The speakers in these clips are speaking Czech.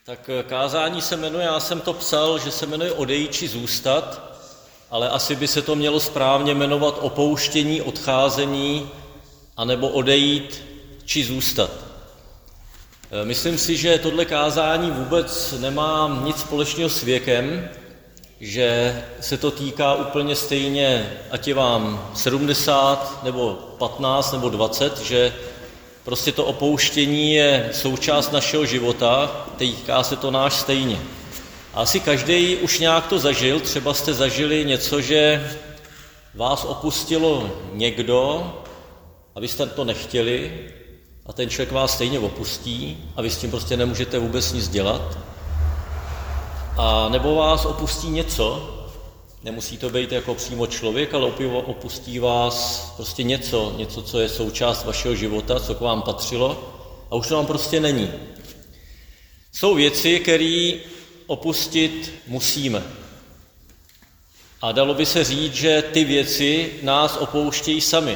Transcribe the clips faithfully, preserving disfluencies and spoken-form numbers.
Tak kázání se jmenuje, já jsem to psal, že se jmenuje Odejít či zůstat, ale asi by se to mělo správně jmenovat Opouštění, odcházení, anebo Odejít či zůstat. Myslím si, že tohle kázání vůbec nemá nic společného s věkem, že se to týká úplně stejně, ať je vám sedmdesát, nebo patnáct, nebo dvacet, že prostě to opouštění je součást našeho života, týká se to náš stejně. A asi každý už nějak to zažil, třeba jste zažili něco, že vás opustilo někdo a vy jste to nechtěli a ten člověk vás stejně opustí a vy s tím prostě nemůžete vůbec nic dělat. A nebo vás opustí něco, nemusí to být jako přímo člověk, ale opustí vás prostě něco, něco, co je součást vašeho života, co k vám patřilo a už to vám prostě není. Jsou věci, které opustit musíme. A dalo by se říct, že ty věci nás opouštějí sami.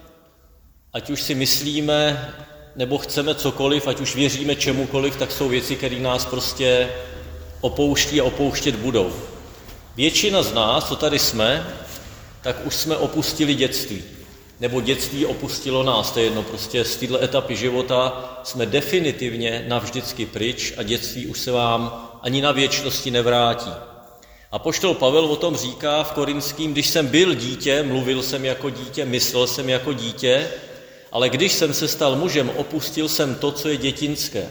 Ať už si myslíme, nebo chceme cokoliv, ať už věříme čemukoliv, tak jsou věci, které nás prostě opouští a opouštět budou. Většina z nás, co tady jsme, tak už jsme opustili dětství. Nebo dětství opustilo nás, to je jedno, prostě z této etapy života jsme definitivně navždycky pryč a dětství už se vám ani na věčnosti nevrátí. Apoštol Pavel o tom říká v Korinským, když jsem byl dítě, mluvil jsem jako dítě, myslel jsem jako dítě, ale když jsem se stal mužem, opustil jsem to, co je dětinské.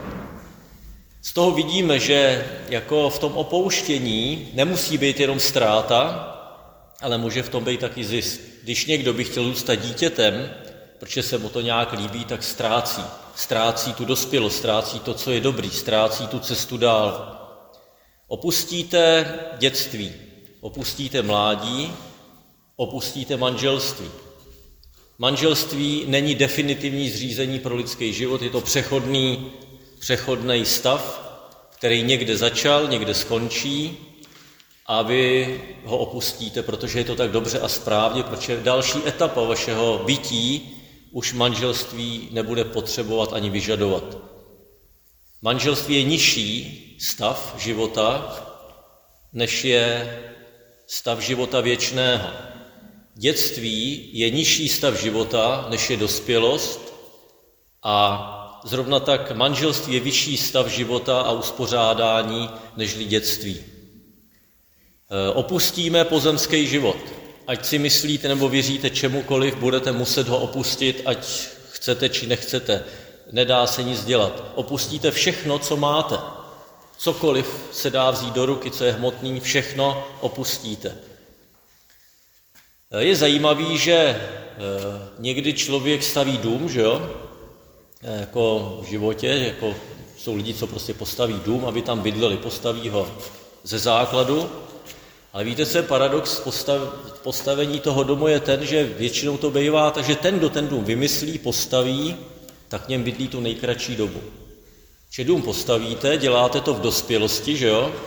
Z toho vidíme, že jako v tom opouštění nemusí být jenom ztráta, ale může v tom být taky zisk. Když někdo by chtěl zůstat dítětem, protože se mu to nějak líbí, tak ztrácí. Ztrácí tu dospělost, ztrácí to, co je dobrý, ztrácí tu cestu dál. Opustíte dětství, opustíte mládí, opustíte manželství. Manželství není definitivní zřízení pro lidský život, je to přechodný, přechodný stav, který někde začal, někde skončí a vy ho opustíte, protože je to tak dobře a správně, protože další etapa vašeho bytí už manželství nebude potřebovat ani vyžadovat. Manželství je nižší stav života, než je stav života věčného. Dětství je nižší stav života, než je dospělost a zrovna tak manželství je vyšší stav života a uspořádání, nežli dětství. Opustíme pozemský život. Ať si myslíte nebo věříte čemukoliv, budete muset ho opustit, ať chcete či nechcete. Nedá se nic dělat. Opustíte všechno, co máte. Cokoliv se dá vzít do ruky, co je hmotný, všechno opustíte. Je zajímavý, že někdy člověk staví dům, že jo? Jako v životě, jako jsou lidi, co prostě postaví dům, aby tam bydleli, postaví ho ze základu. Ale víte, co je paradox postav, postavení toho domu je ten, že většinou to bývá, takže ten, kdo ten dům vymyslí, postaví, tak v něm bydlí tu nejkratší dobu. Že dům postavíte, děláte to v dospělosti, že jo?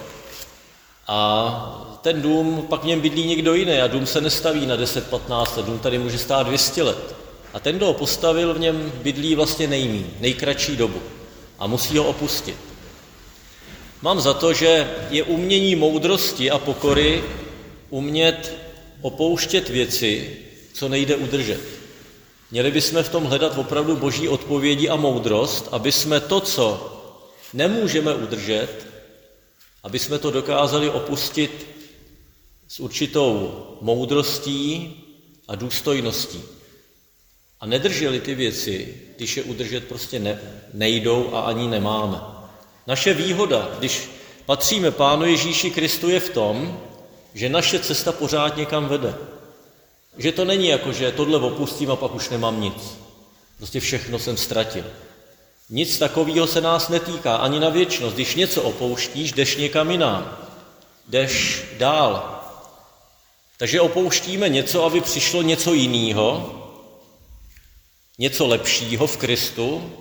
A ten dům, pak v něm bydlí někdo jiný a dům se nestaví na deset patnáct let, dům tady může stát dvě stě let. A ten, kdo ho postavil, v něm bydlí vlastně nejmíň, nejkratší dobu a musí ho opustit. Mám za to, že je umění moudrosti a pokory umět opouštět věci, co nejde udržet. Měli bychom v tom hledat opravdu boží odpovědi a moudrost, aby jsme to, co nemůžeme udržet, aby jsme to dokázali opustit s určitou moudrostí a důstojností. A nedrželi ty věci, když je udržet prostě ne, nejdou a ani nemáme. Naše výhoda, když patříme Pánu Ježíši Kristu, je v tom, že naše cesta pořád někam vede. Že to není jako, že tohle opustím a pak už nemám nic. Prostě všechno jsem ztratil. Nic takového se nás netýká, ani na věčnost. Když něco opouštíš, jdeš někam jinam. Jdeš dál. Takže opouštíme něco, aby přišlo něco jiného, něco lepšího v Kristu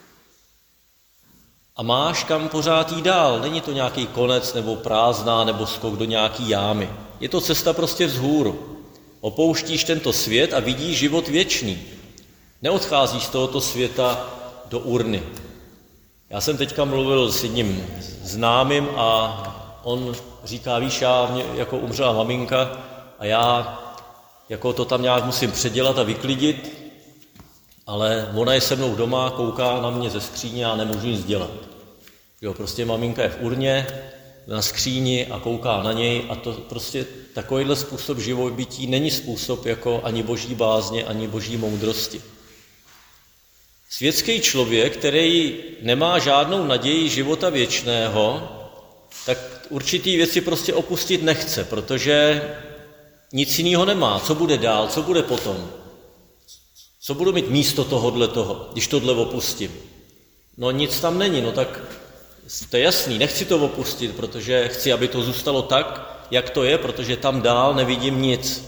a máš kam pořád jít dál. Není to nějaký konec nebo prázdná nebo skok do nějaký jámy. Je to cesta prostě vzhůru. Opouštíš tento svět a vidíš život věčný. Neodcházíš z tohoto světa do urny. Já jsem teďka mluvil s jedním známým a on říká, víš, já mě, jako umřela maminka a já jako to tam nějak musím předělat a vyklidit, ale ona je se mnou doma, kouká na mě ze skříně a nemůžu nic dělat. Jo, prostě maminka je v urně, na skříni a kouká na něj a to prostě takovýhle způsob živobytí není způsob jako ani boží bázně, ani boží moudrosti. Světský člověk, který nemá žádnou naději života věčného, tak určitý věci prostě opustit nechce, protože nic jiného nemá. Co bude dál, co bude potom? Co budu mít místo tohodle toho, když tohle opustím? No nic tam není, no tak to je jasný, nechci to opustit, protože chci, aby to zůstalo tak, jak to je, protože tam dál nevidím nic.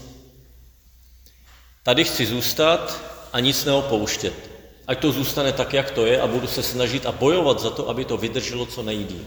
Tady chci zůstat a nic neopouštět. Ať to zůstane tak, jak to je a budu se snažit a bojovat za to, aby to vydrželo co nejdýl.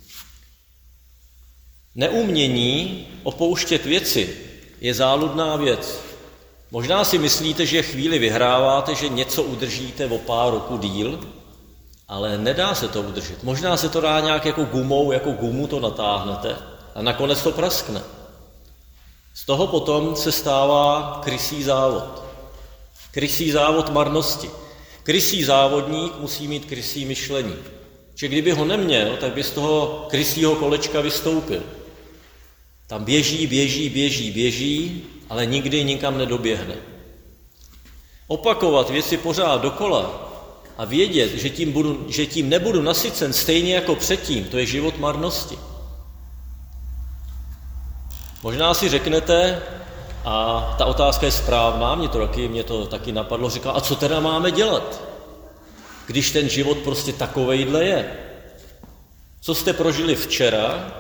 Neumění opouštět věci je záludná věc. Možná si myslíte, že chvíli vyhráváte, že něco udržíte o pár roku díl, ale nedá se to udržet. Možná se to dá nějak jako gumou, jako gumu to natáhnete a nakonec to praskne. Z toho potom se stává krysí závod. Krysí závod marnosti. Krysí závodník musí mít krysí myšlení. Že kdyby ho neměl, tak by z toho krysího kolečka vystoupil. Tam běží, běží, běží, běží, ale nikdy nikam nedoběhne. Opakovat věci pořád dokola a vědět, že tím, budu, že tím nebudu nasycen stejně jako předtím, to je život marnosti. Možná si řeknete, a ta otázka je správná, mě to taky, mě to taky napadlo, říkal, a co teda máme dělat, když ten život prostě takovejhle je? Co jste prožili včera,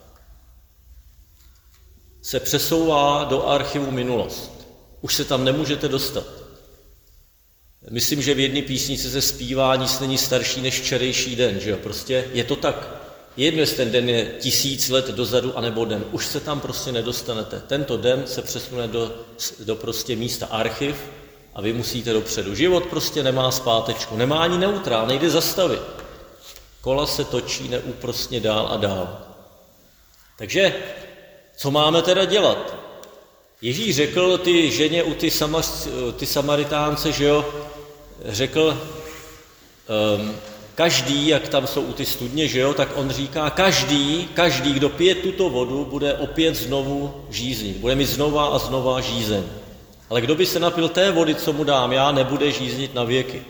se přesouvá do archivu minulost. Už se tam nemůžete dostat. Myslím, že v jedné písnici se zpívá, nic není starší než včerejší den, že jo? Prostě je to tak. Jedno, jestli ten den je tisíc let dozadu, anebo den. Už se tam prostě nedostanete. Tento den se přesune do, do prostě místa archiv a vy musíte dopředu. Život prostě nemá zpátečku, nemá ani neutrál, nejde zastavit. Kola se točí neúprosně dál a dál. Takže co máme teda dělat? Ježíš řekl ty ženě u ty, sama, ty Samaritánce, že jo, řekl, um, každý, jak tam jsou u ty studně, že jo, tak on říká, každý, každý, kdo pije tuto vodu, bude opět znovu žíznit, bude mít znova a znova žízeň. Ale kdo by se napil té vody, co mu dám já, nebude žíznit na věky.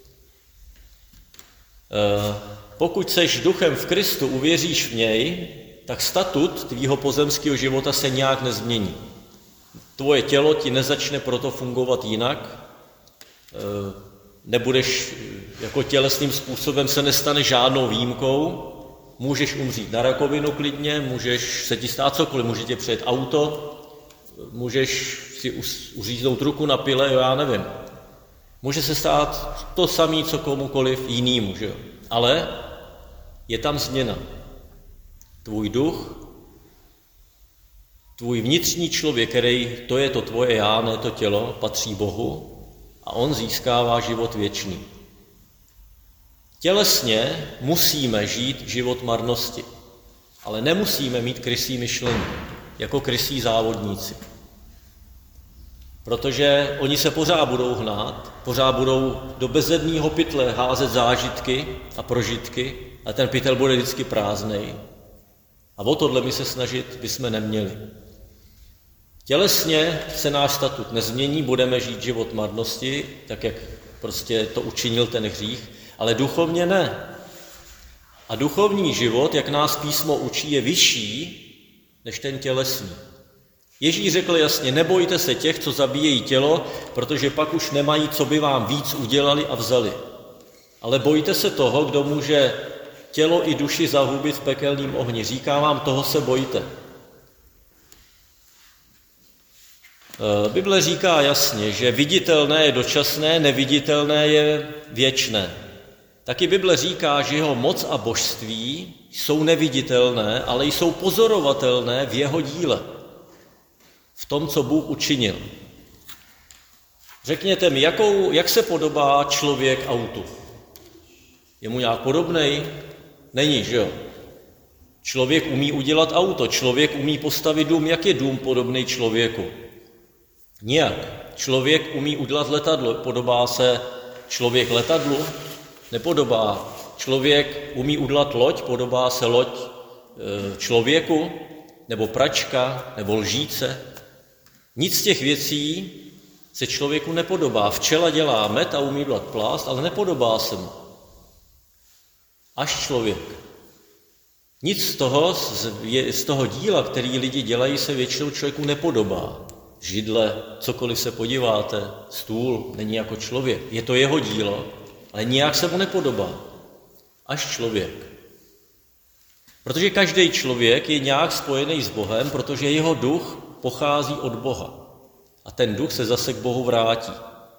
Uh, pokud seš duchem v Kristu, uvěříš v něj, tak statut tvýho pozemského života se nějak nezmění. Tvoje tělo ti nezačne proto fungovat jinak, nebudeš jako tělesným způsobem, se nestane žádnou výjimkou, můžeš umřít na rakovinu klidně, můžeš se ti stát cokoliv, může tě přejet auto, můžeš si uříznout ruku na pile, jo, já nevím. Může se stát to samé, co komukoliv jinýmu, že jo. Ale je tam změna. Tvůj duch, tvůj vnitřní člověk, který, to je to tvoje já, ne to tělo, patří Bohu a on získává život věčný. Tělesně musíme žít život marnosti, ale nemusíme mít krysí myšlení, jako krysí závodníci. Protože oni se pořád budou hnát, pořád budou do bezedného pytle házet zážitky a prožitky a ten pytel bude vždycky prázdnej. A o tohle my se snažit bychom neměli. Tělesně se náš statut nezmění, budeme žít život marnosti, tak jak prostě to učinil ten hřích, ale duchovně ne. A duchovní život, jak nás písmo učí, je vyšší než ten tělesný. Ježíš řekl jasně, nebojte se těch, co zabíjejí tělo, protože pak už nemají, co by vám víc udělali a vzali. Ale bojte se toho, kdo může tělo i duši zahubit v pekelném ohni. Říkám vám, toho se bojte. Bible říká jasně, že viditelné je dočasné, neviditelné je věčné. Taky Bible říká, že jeho moc a božství jsou neviditelné, ale jsou pozorovatelné v jeho díle. V tom, co Bůh učinil. Řekněte mi, jakou, jak se podobá člověk autu? Je mu nějak podobnej? Není, že jo? Člověk umí udělat auto, člověk umí postavit dům. Jak je dům podobný člověku? Nijak. Člověk umí udělat letadlo. Podobá se člověk letadlu? Nepodobá. Člověk umí udělat loď? Podobá se loď e, člověku? Nebo pračka? Nebo lžíce? Nic z těch věcí se člověku nepodobá. Včela dělá med a umí dělat plást, ale nepodobá se mu. Až člověk. Nic z toho, z toho díla, který lidi dělají, se většinou člověku nepodobá. Židle, cokoliv se podíváte, stůl není jako člověk. Je to jeho dílo, ale nijak se mu nepodobá. Až člověk. Protože každý člověk je nějak spojený s Bohem, protože jeho duch pochází od Boha. A ten duch se zase k Bohu vrátí.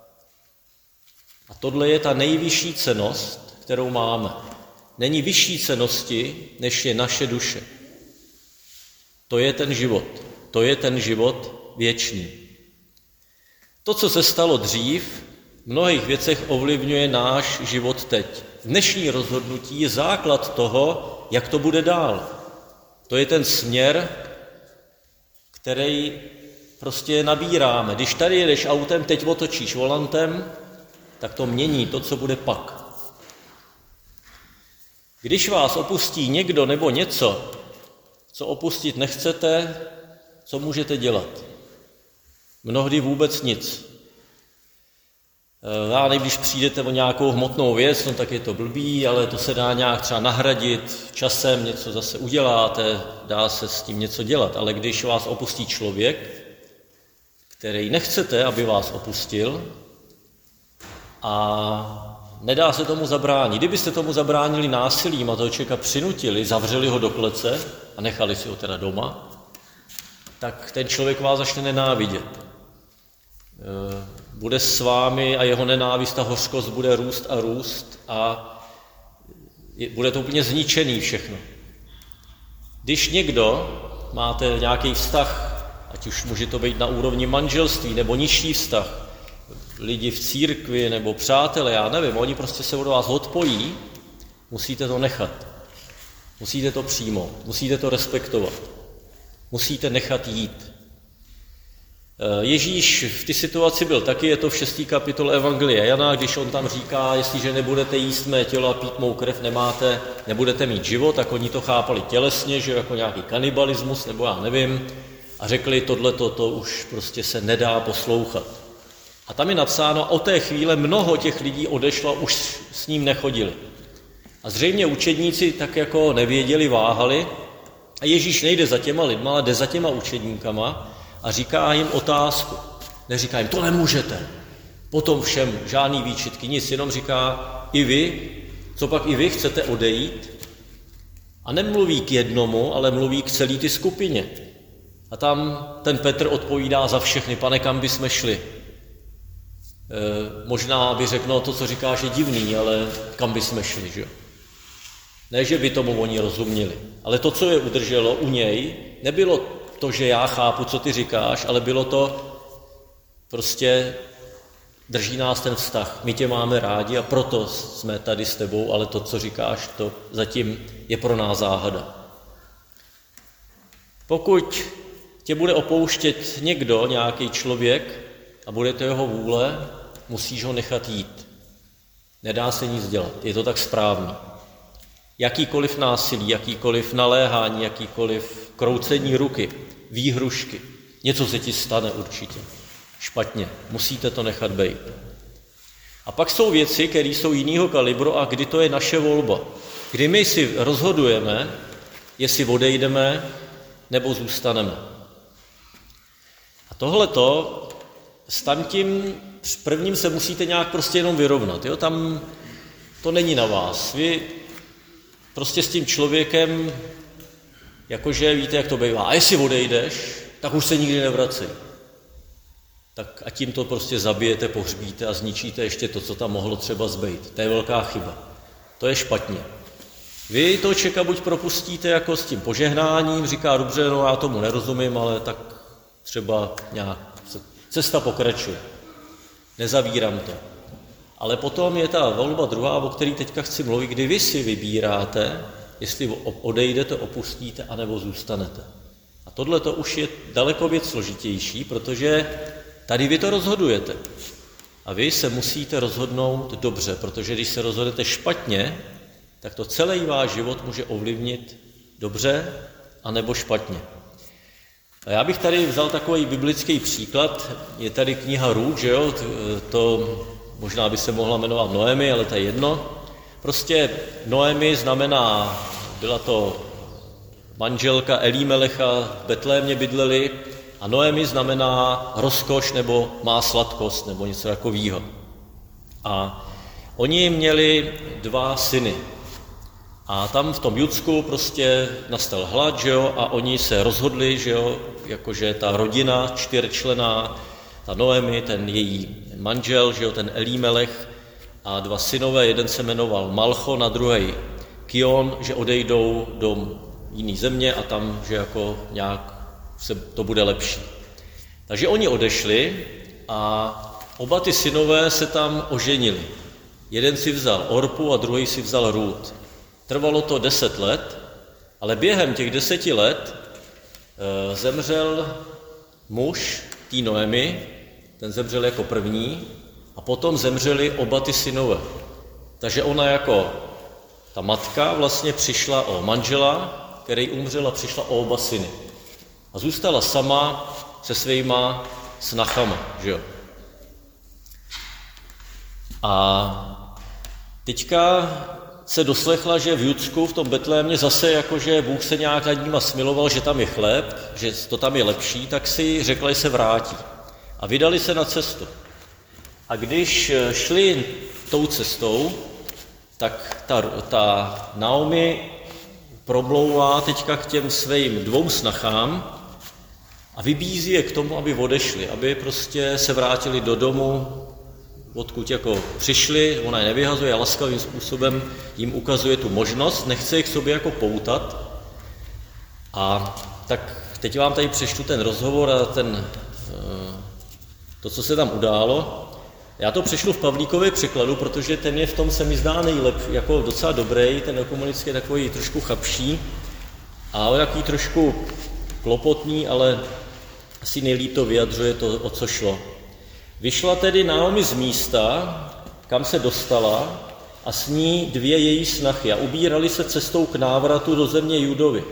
A tohle je ta nejvyšší cennost, kterou máme. Není vyšší cennosti, než je naše duše. To je ten život. To je ten život věčný. To, co se stalo dřív, v mnohých věcech ovlivňuje náš život teď. Dnešní rozhodnutí je základ toho, jak to bude dál. To je ten směr, který prostě nabíráme. Když tady jedeš autem, teď otočíš volantem, tak to mění to, co bude pak. Když vás opustí někdo nebo něco, co opustit nechcete, co můžete dělat? Mnohdy vůbec nic. Já nevím, když přijdete o nějakou hmotnou věc, no tak je to blbý, ale to se dá nějak třeba nahradit, časem něco zase uděláte, dá se s tím něco dělat. Ale když vás opustí člověk, který nechcete, aby vás opustil, a nedá se tomu zabránit. Kdybyste tomu zabránili násilím a toho člověka přinutili, zavřeli ho do klece a nechali si ho teda doma, tak ten člověk vás začne nenávidět. Bude s vámi a jeho nenávist a hořkost bude růst a růst a bude to úplně zničený všechno. Když někdo, máte nějaký vztah, ať už může to být na úrovni manželství nebo nižší vztah, lidi v církvi nebo přátelé, já nevím, oni prostě se od vás odpojí, musíte to nechat. Musíte to přijmout, musíte to respektovat. Musíte nechat jít. Ježíš v té situaci byl taky, je to v šesté kapitole Evangelia Jana, když on tam říká, jestliže nebudete jíst mé tělo a pít mou krev, nemáte, nebudete mít život, tak oni to chápali tělesně, že jako nějaký kanibalismus, nebo já nevím, a řekli, tohleto to už prostě se nedá poslouchat. A tam je napsáno, od té chvíle mnoho těch lidí odešlo a už s ním nechodili. A zřejmě učedníci tak jako nevěděli, váhali, a Ježíš nejde za těma lidma, ale jde za těma učedníkama a říká jim otázku. Neříká jim, to nemůžete. Potom všem žádný výčitky, nic, jenom říká, i vy, co pak i vy chcete odejít? A nemluví k jednomu, ale mluví k celé ty skupině. A tam ten Petr odpovídá za všechny, pane, kam bychom šli? E, možná by řekl, no, to, co říkáš, je divný, ale kam bychom šli, že? Ne, že by tomu oni rozuměli, ale to, co je udrželo u něj, nebylo to, že já chápu, co ty říkáš, ale bylo to prostě drží nás ten vztah. My tě máme rádi a proto jsme tady s tebou, ale to, co říkáš, to zatím je pro nás záhada. Pokud tě bude opouštět někdo, nějaký člověk a bude to jeho vůle, musíš ho nechat jít. Nedá se nic dělat, je to tak správný. Jakýkoliv násilí, jakýkoliv naléhání, jakýkoliv kroucení ruky, výhrušky, něco se ti stane určitě. Špatně, musíte to nechat bejt. A pak jsou věci, které jsou jiného kalibru a kdy to je naše volba. Kdy my si rozhodujeme, jestli odejdeme nebo zůstaneme. A tohleto s tamtím prvním se musíte nějak prostě jenom vyrovnat. Jo? Tam to není na vás. Vy prostě s tím člověkem, jakože víte, jak to bývá. A jestli odejdeš, tak už se nikdy nevracej. Tak a tím to prostě zabijete, pohřbíte a zničíte ještě to, co tam mohlo třeba zbejt. To je velká chyba. To je špatně. Vy toho člověka buď propustíte jako s tím požehnáním, říká, dobře, no já tomu nerozumím, ale tak třeba nějak cesta pokračuje. Nezavírám to. Ale potom je ta volba druhá, o které teďka chci mluvit, kdy vy si vybíráte, jestli odejdete, opustíte, anebo zůstanete. A tohle to už je daleko věc složitější, protože tady vy to rozhodujete. A vy se musíte rozhodnout dobře, protože když se rozhodnete špatně, tak to celý váš život může ovlivnit dobře anebo špatně. A já bych tady vzal takový biblický příklad. Je tady kniha Rút, že jo? To možná by se mohla jmenovat Noemi, ale to je jedno. Prostě Noemi znamená, byla to manželka Elímelecha, v Betlémě bydleli, a Noemi znamená rozkoš nebo má sladkost nebo něco takového. A oni měli dva syny. A tam v tom Judsku prostě nastal hlad, že jo, a oni se rozhodli, že jo, jakože ta rodina čtyřčlenná, ta Noemi, ten její manžel, že jo, ten Elímelech a dva synové, jeden se jmenoval Malchon a druhý Kion, že odejdou do jiné země a tam, že jako nějak se to bude lepší. Takže oni odešli a oba ty synové se tam oženili. Jeden si vzal Orpu a druhý si vzal Rút. Trvalo to deset let, ale během těch deseti let e, zemřel muž té Noemi, ten zemřel jako první, a potom zemřeli oba ty synové. Takže ona jako ta matka vlastně přišla o manžela, který umřel, a přišla o oba syny. A zůstala sama se svýma snachama, že jo. A teďka se doslechla, že v Judsku, v tom Betlémě zase jakože Bůh se nějak nad nima smiloval, že tam je chléb, že to tam je lepší, tak si řekla, že se vrátí. A vydali se na cestu. A když šli tou cestou, tak ta, ta Naomi promlouvá teďka k těm svým dvou snachám a vybízí je k tomu, aby odešli, aby prostě se vrátili do domu, odkud jako přišli, ona je nevyhazuje a laskavým způsobem jim ukazuje tu možnost, nechce je k sobě jako poutat. A tak teď vám tady přečtu ten rozhovor a ten, to, co se tam událo. Já to přečtu v Pavlíkově překladu, protože ten je v tom, se mi zdá nejlepší, jako docela dobrý, ten komunický je takový trošku chabší a takový trošku klopotný, ale asi nejlíp to vyjadřuje to, o co šlo. Vyšla tedy Naomi z místa, kam se dostala, a s ní dvě její snachy a ubírali se cestou k návratu do země Judovi.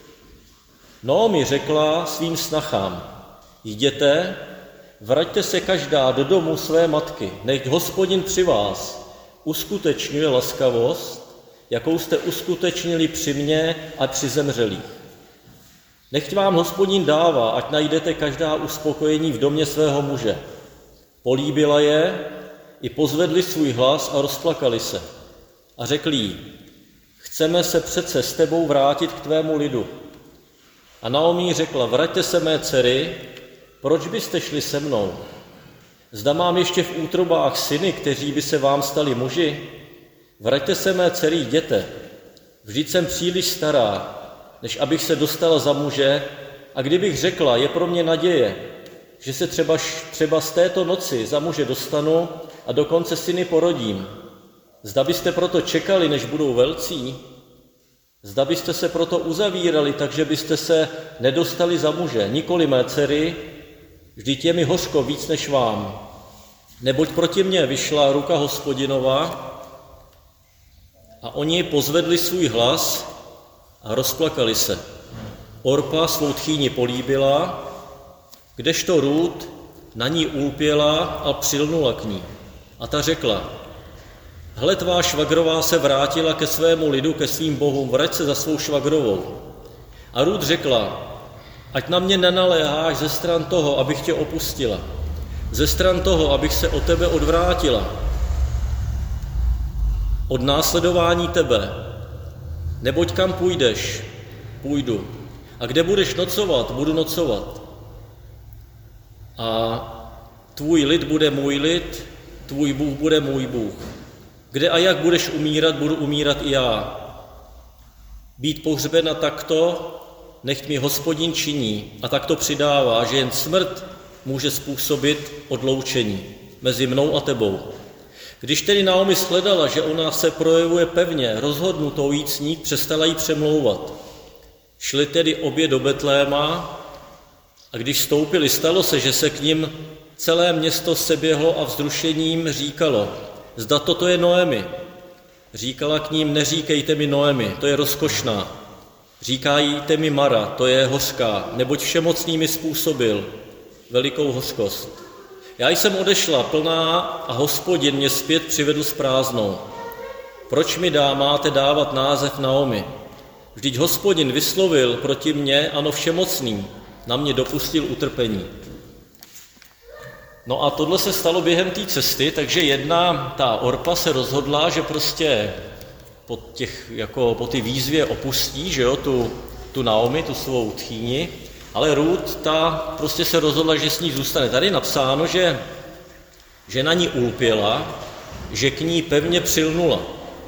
Naomi řekla svým snachám: jděte, vraťte se každá do domu své matky, nechť Hospodin při vás uskutečňuje laskavost, jakou jste uskutečnili při mně a při zemřelých. Nechť vám Hospodin dává, ať najdete každá uspokojení v domě svého muže. Políbila je, i pozvedli svůj hlas a rozplakali se. A řekli jí: chceme se přece s tebou vrátit k tvému lidu. A Naomi řekla: vraťte se, mé dcery, proč byste šli se mnou? Zda mám ještě v útrobách syny, kteří by se vám stali muži? Vraťte se, mé dcery, jděte. Vždyť jsem příliš stará, než abych se dostala za muže, a kdybych řekla, je pro mě naděje, že se třeba, třeba z této noci za muže dostanu a dokonce syny porodím. Zda byste proto čekali, než budou velcí? Zda byste se proto uzavírali, takže byste se nedostali za muže, nikoli, mé dcery, vždyť je mi hořko víc než vám. Neboť proti mně vyšla ruka Hospodinova a oni pozvedli svůj hlas a rozplakali se. Orpa svou tchýni políbila, kdežto Rút na ní úlpěla a přilnula k ní. A ta řekla: hle, tvá švagrová se vrátila ke svému lidu, ke svým bohům, vrať se za svou švagrovou. A Rút řekla: ať na mě nenaléháš ze stran toho, abych tě opustila, ze stran toho, abych se od tebe odvrátila, od následování tebe, neboť kam půjdeš, půjdu, a kde budeš nocovat, budu nocovat. A tvůj lid bude můj lid, tvůj Bůh bude můj Bůh. Kde a jak budeš umírat, budu umírat i já. Být pohřbena takto, nechť mi Hospodin činí, a tak to přidává, že jen smrt může způsobit odloučení mezi mnou a tebou. Když tedy Naomi shledala, že ona se projevuje pevně, rozhodnutou jít s ní, přestala jí přemlouvat. Šli tedy obě do Betléma a když vstoupili, stalo se, že se k ním celé město seběhlo a vzrušením říkalo, zda toto je Noemi. Říkala k ním, neříkejte mi Noemi, to je rozkošná. Říkajte mi Mara, to je hořká, neboť všemocný mi způsobil velikou hořkost. Já jsem odešla plná a Hospodin mě zpět přivedl s prázdnou. Proč mi dá, máte dávat název Naomi? Vždyť Hospodin vyslovil proti mně, ano všemocný, na mě dopustil utrpení. No a tohle se stalo během té cesty, takže jedna, ta Orpa se rozhodla, že prostě po, těch, jako po ty výzvě opustí, že jo, tu, tu Naomi, tu svou tchýni, ale Rút, ta prostě se rozhodla, že s ní zůstane. Tady je napsáno, že, že na ní ulpěla, že k ní pevně přilnula.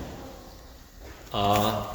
A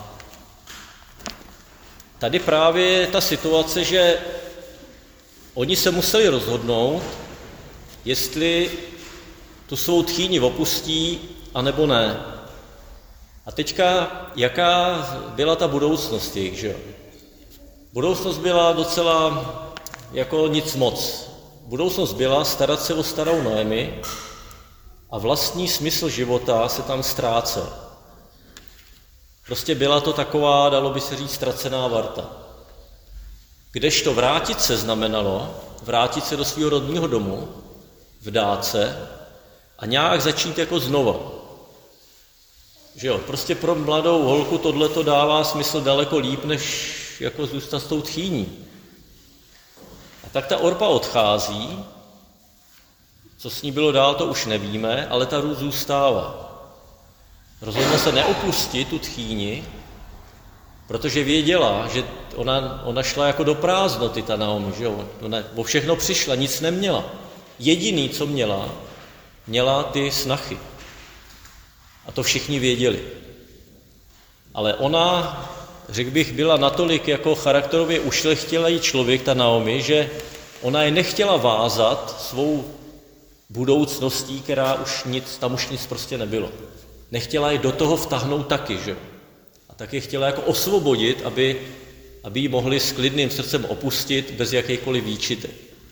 tady právě je ta situace, že oni se museli rozhodnout, jestli tu svou tchýni opustí, anebo ne. A teďka, jaká byla ta budoucnost jejich, že jo? Budoucnost byla docela jako nic moc. Budoucnost byla starat se o starou Noemi a vlastní smysl života se tam ztrácel. Prostě byla to taková, dalo by se říct, ztracená varta. Kdežto vrátit se znamenalo, vrátit se do svého rodního domu, vdát se a nějak začít jako znova. Že jo, prostě pro mladou holku tohleto dává smysl daleko líp, než jako zůstat s tou tchýní. A tak ta Orpa odchází, co s ní bylo dál, to už nevíme, ale ta Rút zůstává. Rozhodla se neopustit tu tchýni, protože věděla, že ona, ona šla jako do prázdnoty, ta Naomi, že jo? Ona o všechno přišla, nic neměla. Jediný, co měla, měla ty snachy. A to všichni věděli. Ale ona, řekl bych, byla natolik jako charakterově ušlechtilý člověk, ta Naomi, že ona je nechtěla vázat svou budoucností, která už nic, tam už nic prostě nebylo. Nechtěla je do toho vtahnout taky, že? A taky chtěla jako osvobodit, aby, aby ji mohli s klidným srdcem opustit bez jakýkoliv výčitek.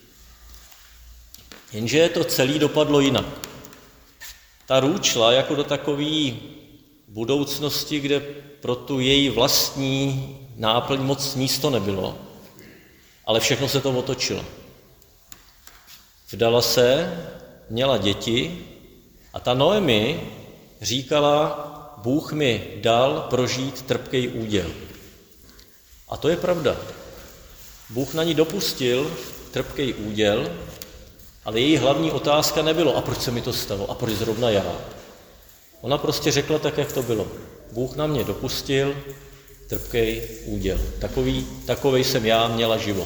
Jenže to celé dopadlo jinak. Ta Rút šla jako do takové budoucnosti, kde pro tu její vlastní náplň moc místo nebylo, ale všechno se to otočilo. Vdala se, měla děti a ta Noemi říkala, Bůh mi dal prožít trpký úděl. A to je pravda. Bůh na ní dopustil trpký úděl, ale její hlavní otázka nebylo, a proč se mi to stalo, a proč zrovna já. Ona prostě řekla tak, jak to bylo. Bůh na mě dopustil trpký úděl. Takový, takovej jsem já měla život.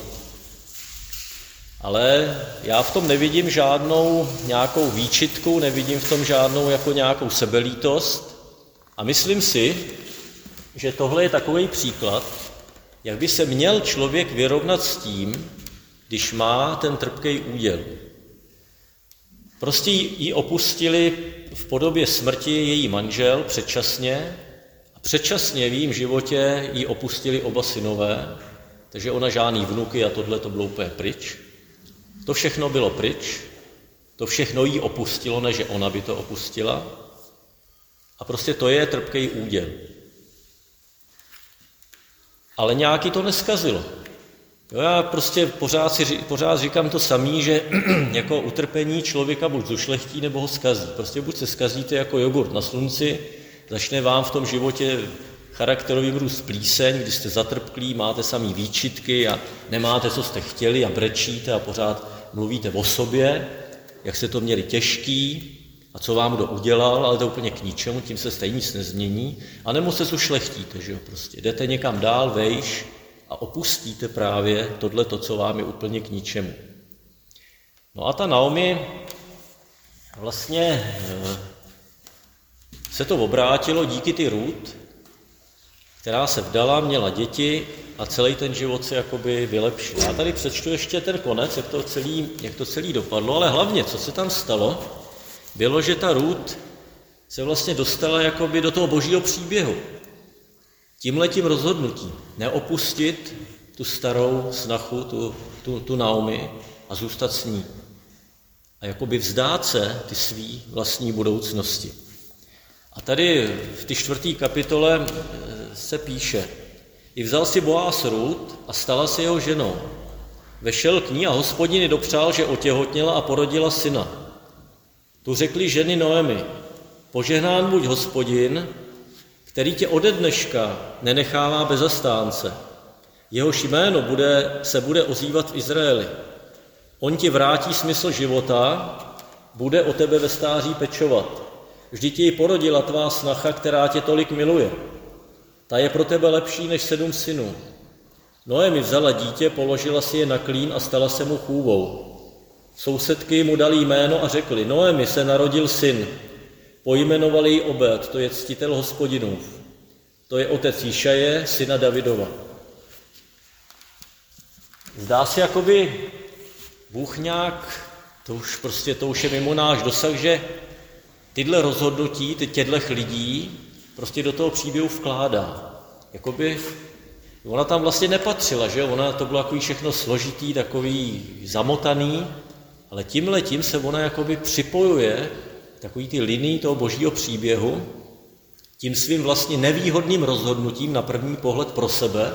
Ale já v tom nevidím žádnou nějakou výčitku, nevidím v tom žádnou jako nějakou sebelítost a myslím si, že tohle je takový příklad, jak by se měl člověk vyrovnat s tím, když má ten trpký úděl. Prostě ji opustili v podobě smrti její manžel předčasně a předčasně v jejím životě ji opustili oba synové, takže ona žádný vnuky a tohle to bylo úplně pryč. To všechno bylo pryč, to všechno jí opustilo, ne že ona by to opustila. A prostě to je trpký úděl. Ale nějaký to neskazilo. Jo, já prostě pořád, si, pořád říkám to samý, že jako utrpení člověka buď zušlechtí, nebo ho skazí. Prostě buď se skazíte jako jogurt na slunci, začne vám v tom životě charakterový růst plíseň, když jste zatrpklí, máte samý výčitky a nemáte, co jste chtěli a brečíte a pořád mluvíte o sobě, jak jste to měli těžký a co vám kdo udělal, ale to úplně k ničemu, tím se stejně nic nezmění. A nebo se zušlechtíte, že jo, prostě jdete někam dál, vejš a opustíte právě tohle, co vám je úplně k ničemu. No a ta Naomi vlastně se to obrátilo díky ty Rút, která se vdala, měla děti a celý ten život se jakoby vylepšil. Já tady přečtu ještě ten konec, jak to celý, jak to celý dopadlo, ale hlavně, co se tam stalo, bylo, že ta Rút se vlastně dostala jakoby do toho božího příběhu. Tímhletím rozhodnutím neopustit tu starou snachu, tu, tu, tu Naomi a zůstat s ní. A jakoby vzdát se ty svý vlastní budoucnosti. A tady v té čtvrté kapitole se píše: I vzal si Boáz Rút a stala se jeho ženou. Vešel k ní a Hospodin ji dopřál, že otěhotněla a porodila syna. Tu řekli ženy Noemi: Požehnán buď Hospodin, který tě ode dneška nenechává bez zastánce. Jehož jméno bude, se bude ozývat v Izraeli. On ti vrátí smysl života, bude o tebe ve stáří pečovat. Vždyť ji porodila tvá snacha, která tě tolik miluje. Ta je pro tebe lepší než sedm synů. Noemi vzala dítě, položila si je na klín a stala se mu chůvou. Sousedky mu dali jméno a řekli: Noemi se narodil syn. Pojmenovali ji Obed, to je ctitel Hospodinův. To je otec Jišaje, syna Davidova. Zdá se, jakoby Bůh nějak, to už prostě to už je mimo náš dosah, že tyhle rozhodnutí, ty těchto lidí prostě do toho příběhu vkládá. Jakoby ona tam vlastně nepatřila, že ona to bylo takový všechno složitý, takový zamotaný, ale tímhletím se ona jakoby připojuje takový ty linii toho božího příběhu tím svým vlastně nevýhodným rozhodnutím na první pohled pro sebe,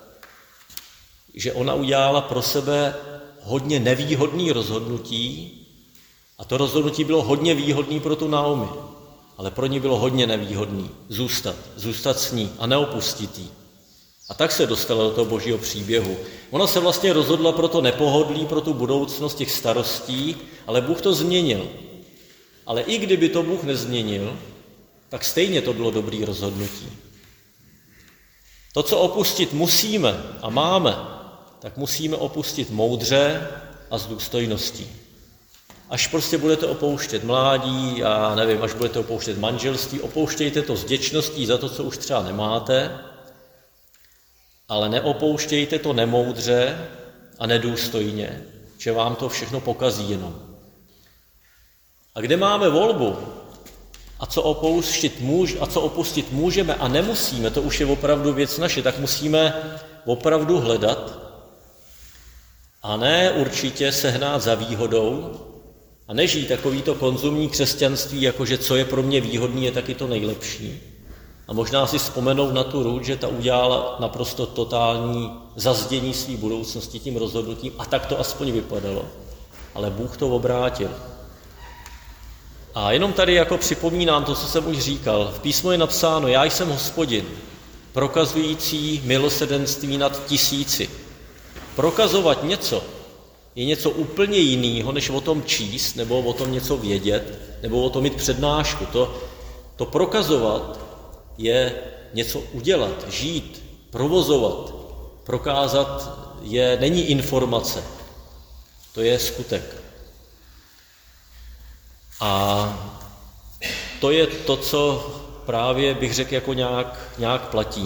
že ona udělala pro sebe hodně nevýhodný rozhodnutí a to rozhodnutí bylo hodně výhodný pro tu Naomi, ale pro ní bylo hodně nevýhodný zůstat, zůstat s ní a neopustit jí. A tak se dostala do toho božího příběhu. Ona se vlastně rozhodla pro to nepohodlí, pro tu budoucnost těch starostí, ale Bůh to změnil. Ale i kdyby to Bůh nezměnil, tak stejně to bylo dobrý rozhodnutí. To, co opustit musíme a máme, tak musíme opustit moudře a s důstojností. Až prostě budete opouštět mládí, já nevím, až budete opouštět manželství, opouštějte to s vděčností za to, co už třeba nemáte, ale neopouštějte to nemoudře a nedůstojně, že vám to všechno pokazí jenom. A kde máme volbu a co opustit, můž, a co opustit můžeme a nemusíme, to už je opravdu věc naše, tak musíme opravdu hledat a ne určitě sehnat za výhodou a nežít takovýto konzumní křesťanství, jakože co je pro mě výhodný, je taky to nejlepší. A možná si vzpomenou na tu Rút, že ta udělala naprosto totální zazdění své budoucnosti tím rozhodnutím a tak to aspoň vypadalo. Ale Bůh to obrátil. A jenom tady jako připomínám to, co jsem už říkal. V písmu je napsáno: Já jsem Hospodin, prokazující milosrdenství nad tisíci. Prokazovat něco je něco úplně jiného, než o tom číst, nebo o tom něco vědět, nebo o tom mít přednášku. To, to prokazovat je něco udělat, žít, provozovat. Prokázat je, není informace, to je skutek. A to je to, co právě bych řekl jako nějak, nějak platí.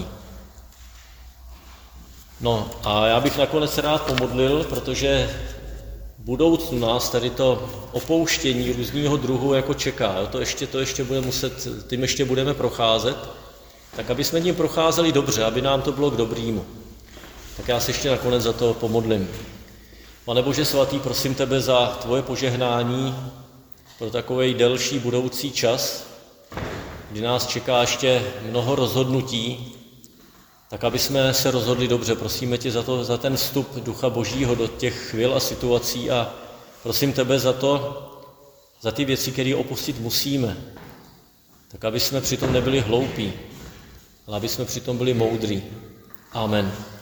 No a já bych nakonec rád pomodlil, protože v budoucnu nás tady to opouštění různého druhu jako čeká. Jo? To ještě, to ještě bude muset, tím ještě budeme procházet, tak aby jsme tím procházeli dobře, aby nám to bylo k dobrýmu. Tak já se ještě nakonec za to pomodlím. Pane Bože svatý, prosím tebe za tvoje požehnání pro takovej delší budoucí čas, kdy nás čeká ještě mnoho rozhodnutí, tak aby jsme se rozhodli dobře. Prosíme tě za, to, za ten vstup Ducha Božího do těch chvil a situací a prosím tebe za to, za ty věci, které opustit musíme, tak aby jsme přitom nebyli hloupí, ale aby jsme přitom byli moudří. Amen.